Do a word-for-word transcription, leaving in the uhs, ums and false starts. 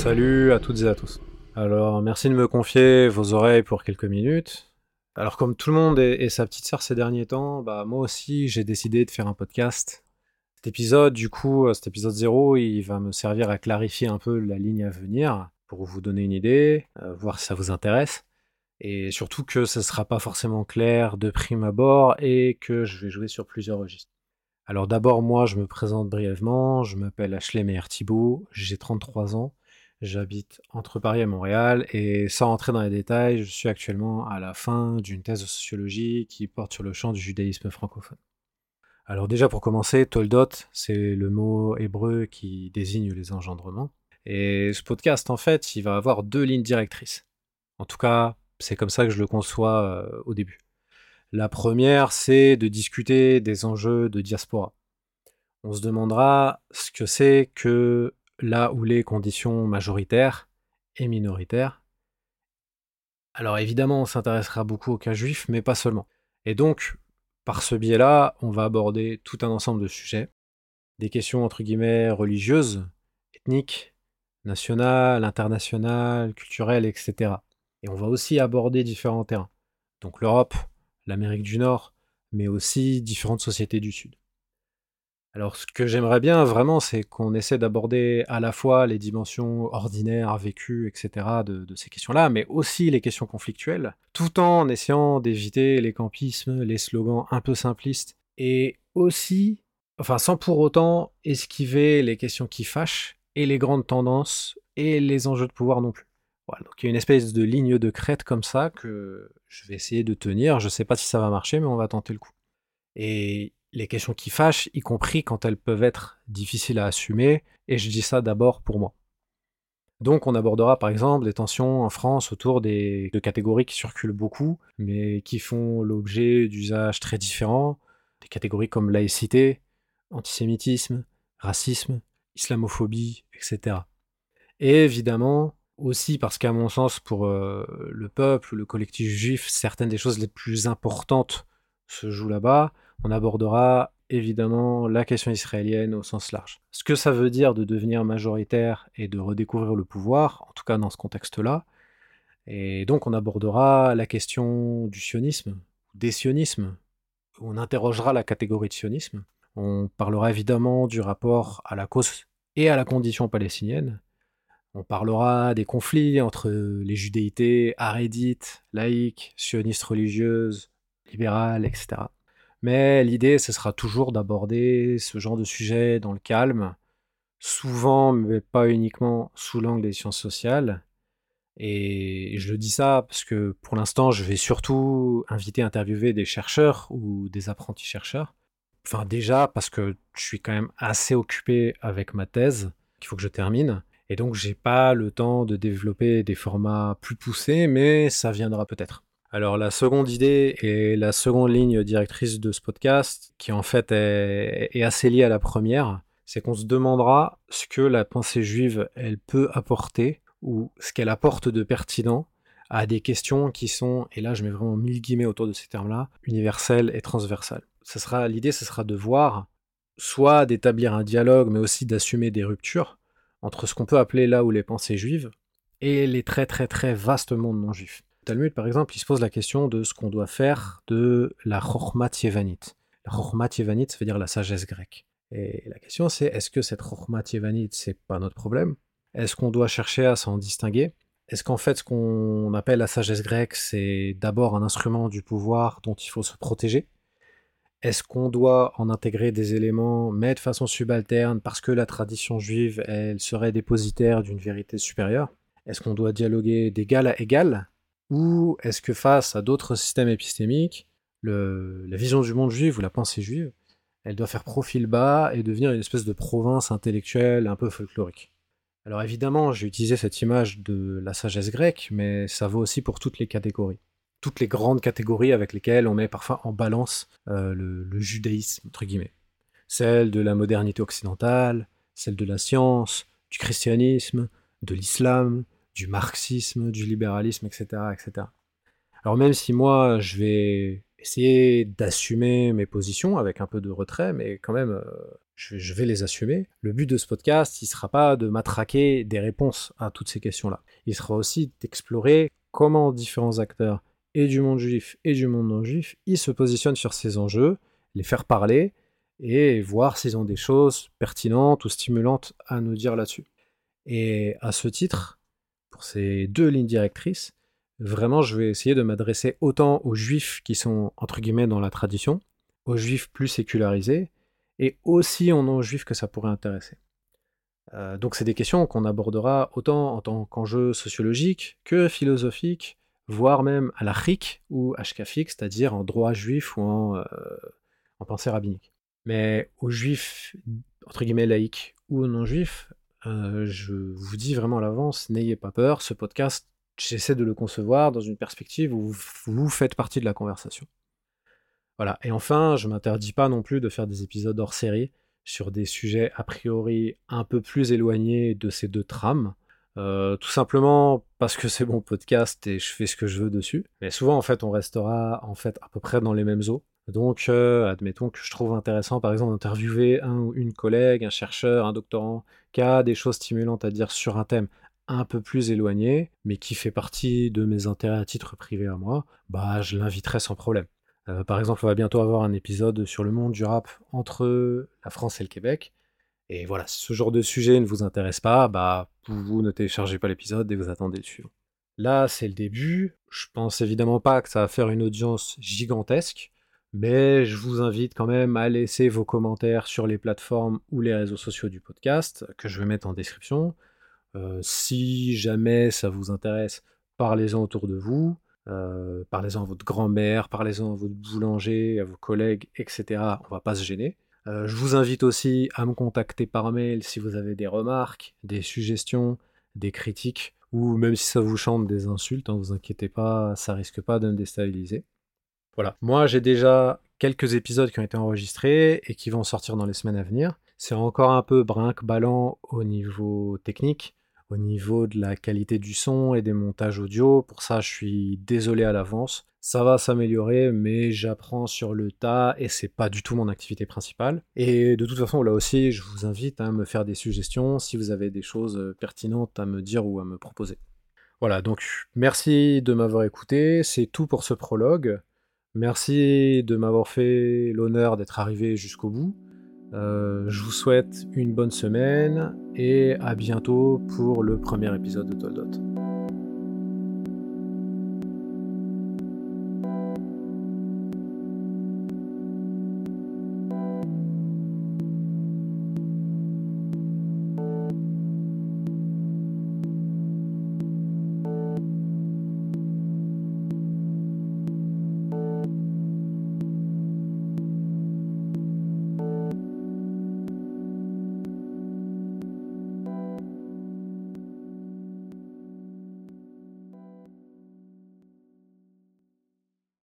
Salut à toutes et à tous. Alors, merci de me confier vos oreilles pour quelques minutes. Alors, comme tout le monde et, et sa petite sœur ces derniers temps, bah, moi aussi, j'ai décidé de faire un podcast. Cet épisode, du coup, euh, cet épisode zéro, il va me servir à clarifier un peu la ligne à venir, pour vous donner une idée, euh, voir si ça vous intéresse. Et surtout que ce ne sera pas forcément clair de prime abord et que je vais jouer sur plusieurs registres. Alors d'abord, moi, je me présente brièvement. Je m'appelle Ashley Meyer-Thibault, j'ai trente-trois ans. J'habite entre Paris et Montréal et sans entrer dans les détails, je suis actuellement à la fin d'une thèse de sociologie qui porte sur le champ du judaïsme francophone. Alors déjà pour commencer, Toldot, c'est le mot hébreu qui désigne les engendrements. Et ce podcast, en fait, il va avoir deux lignes directrices. En tout cas, c'est comme ça que je le conçois euh, au début. La première, c'est de discuter des enjeux de diaspora. On se demandera ce que c'est que là où les conditions majoritaires et minoritaires. Alors évidemment, on s'intéressera beaucoup au cas juif, mais pas seulement. Et donc, par ce biais-là, on va aborder tout un ensemble de sujets, des questions entre guillemets religieuses, ethniques, nationales, internationales, culturelles, et cetera. Et on va aussi aborder différents terrains. Donc l'Europe, l'Amérique du Nord, mais aussi différentes sociétés du Sud. Alors, ce que j'aimerais bien vraiment, c'est qu'on essaie d'aborder à la fois les dimensions ordinaires, vécues, et cetera de, de ces questions-là, mais aussi les questions conflictuelles, tout en essayant d'éviter les campismes, les slogans un peu simplistes, et aussi, enfin sans pour autant esquiver les questions qui fâchent, et les grandes tendances, et les enjeux de pouvoir non plus. Voilà, donc il y a une espèce de ligne de crête comme ça que je vais essayer de tenir. Je sais pas si ça va marcher, mais on va tenter le coup. Et les questions qui fâchent, y compris quand elles peuvent être difficiles à assumer, et je dis ça d'abord pour moi. Donc on abordera par exemple les tensions en France autour des, de catégories qui circulent beaucoup, mais qui font l'objet d'usages très différents, des catégories comme laïcité, antisémitisme, racisme, islamophobie, et cetera. Et évidemment, aussi parce qu'à mon sens, pour euh, le peuple, le collectif juif, certaines des choses les plus importantes se jouent là-bas. On abordera évidemment la question israélienne au sens large. Ce que ça veut dire de devenir majoritaire et de redécouvrir le pouvoir, en tout cas dans ce contexte-là. Et donc on abordera la question du sionisme, des sionismes. On interrogera la catégorie de sionisme. On parlera évidemment du rapport à la cause et à la condition palestinienne. On parlera des conflits entre les judéités harédites, laïques, sionistes religieuses, libérales, et cetera. Mais l'idée, ce sera toujours d'aborder ce genre de sujet dans le calme, souvent, mais pas uniquement, sous l'angle des sciences sociales. Et je dis ça parce que pour l'instant, je vais surtout inviter à interviewer des chercheurs ou des apprentis chercheurs. Enfin, déjà, parce que je suis quand même assez occupé avec ma thèse, qu'il faut que je termine. Et donc, j'ai pas le temps de développer des formats plus poussés, mais ça viendra peut-être. Alors, la seconde idée et la seconde ligne directrice de ce podcast, qui en fait est, est assez liée à la première, c'est qu'on se demandera ce que la pensée juive, elle peut apporter, ou ce qu'elle apporte de pertinent à des questions qui sont, et là je mets vraiment mille guillemets autour de ces termes-là, universelles et transversales. Ça sera, l'idée, ce sera de voir, soit d'établir un dialogue, mais aussi d'assumer des ruptures entre ce qu'on peut appeler là où les pensées juives et les très très très vastes mondes non juifs. Talmud, par exemple, il se pose la question de ce qu'on doit faire de la Chokhmat Yevanite. La Chokhmat Yevanite, ça veut dire la sagesse grecque. Et la question c'est, est-ce que cette Chokhmat Yevanite, c'est pas notre problème? Est-ce qu'on doit chercher à s'en distinguer? Est-ce qu'en fait, ce qu'on appelle la sagesse grecque, c'est d'abord un instrument du pouvoir dont il faut se protéger? Est-ce qu'on doit en intégrer des éléments, mais de façon subalterne, parce que la tradition juive, elle serait dépositaire d'une vérité supérieure? Est-ce qu'on doit dialoguer d'égal à égal? Ou est-ce que face à d'autres systèmes épistémiques, le, la vision du monde juif ou la pensée juive, elle doit faire profil bas et devenir une espèce de province intellectuelle un peu folklorique? Alors évidemment, j'ai utilisé cette image de la sagesse grecque, mais ça vaut aussi pour toutes les catégories. Toutes les grandes catégories avec lesquelles on met parfois en balance euh, le, le judaïsme, entre guillemets. Celle de la modernité occidentale, celle de la science, du christianisme, de l'islam, du marxisme, du libéralisme, et cetera, et cetera. Alors même si moi, je vais essayer d'assumer mes positions avec un peu de retrait, mais quand même, euh, je vais, je vais les assumer. Le but de ce podcast, il ne sera pas de matraquer des réponses à toutes ces questions-là. Il sera aussi d'explorer comment différents acteurs, et du monde juif et du monde non juif, ils se positionnent sur ces enjeux, les faire parler, et voir s'ils ont des choses pertinentes ou stimulantes à nous dire là-dessus. Et à ce titre, pour ces deux lignes directrices, vraiment, je vais essayer de m'adresser autant aux juifs qui sont, entre guillemets, dans la tradition, aux juifs plus sécularisés, et aussi aux non-juifs que ça pourrait intéresser. Euh, donc c'est des questions qu'on abordera autant en tant qu'enjeu sociologique que philosophique, voire même à la chic ou ashkafique, c'est-à-dire en droit juif ou en, euh, en pensée rabbinique. Mais aux juifs, entre guillemets, laïcs ou non-juifs, euh, je vous dis vraiment à l'avance, n'ayez pas peur, ce podcast, j'essaie de le concevoir dans une perspective où vous faites partie de la conversation. Voilà. Et enfin, je m'interdis pas non plus de faire des épisodes hors série sur des sujets a priori un peu plus éloignés de ces deux trames. Euh, tout simplement parce que c'est mon podcast et je fais ce que je veux dessus. Mais souvent, en fait, on restera en fait à peu près dans les mêmes eaux. Donc, euh, admettons que je trouve intéressant, par exemple, d'interviewer un ou une collègue, un chercheur, un doctorant, qui a des choses stimulantes à dire sur un thème un peu plus éloigné, mais qui fait partie de mes intérêts à titre privé à moi, bah, je l'inviterai sans problème. Euh, par exemple, on va bientôt avoir un épisode sur le monde du rap entre la France et le Québec. Et voilà, si ce genre de sujet ne vous intéresse pas, bah, vous ne téléchargez pas l'épisode et vous attendez le suivant. Là, c'est le début. Je pense évidemment pas que ça va faire une audience gigantesque, mais je vous invite quand même à laisser vos commentaires sur les plateformes ou les réseaux sociaux du podcast, que je vais mettre en description. Euh, si jamais ça vous intéresse, parlez-en autour de vous. Euh, parlez-en à votre grand-mère, parlez-en à votre boulanger, à vos collègues, et cetera. On va pas se gêner. Euh, je vous invite aussi à me contacter par mail si vous avez des remarques, des suggestions, des critiques, ou même si ça vous chante des insultes, ne hein, vous inquiétez pas, ça risque pas de me déstabiliser. Voilà, moi j'ai déjà quelques épisodes qui ont été enregistrés et qui vont sortir dans les semaines à venir. C'est encore un peu brinque-ballant au niveau technique, au niveau de la qualité du son et des montages audio. Pour ça, je suis désolé à l'avance. Ça va s'améliorer, mais j'apprends sur le tas et c'est pas du tout mon activité principale. Et de toute façon, là aussi, je vous invite à me faire des suggestions si vous avez des choses pertinentes à me dire ou à me proposer. Voilà, donc merci de m'avoir écouté. C'est tout pour ce prologue. Merci de m'avoir fait l'honneur d'être arrivé jusqu'au bout. Euh, je vous souhaite une bonne semaine et à bientôt pour le premier épisode de Toldot.